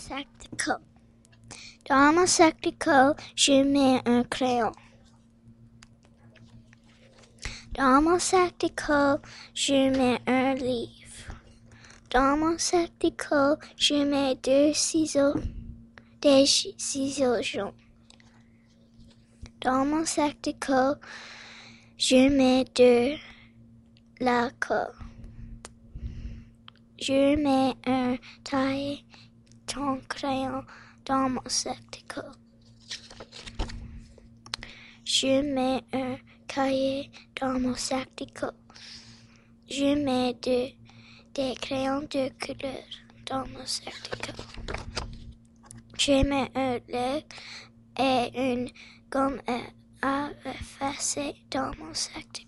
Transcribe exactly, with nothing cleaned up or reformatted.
sac de colle. Dans mon sac de colle, je mets un crayon. Dans mon sac de colle, je mets un livre. Dans mon sac de colle, je mets deux ciseaux, des ciseaux jaunes. Dans mon sac de colle, je mets de la colle. Je mets un taille ton crayon dans mon sac de colle. Je mets un cahier dans mon sac de colle. Je mets de, des crayons de couleur dans mon sac de colle. Je mets un lait et une gomme à effacer dans mon sac de colle.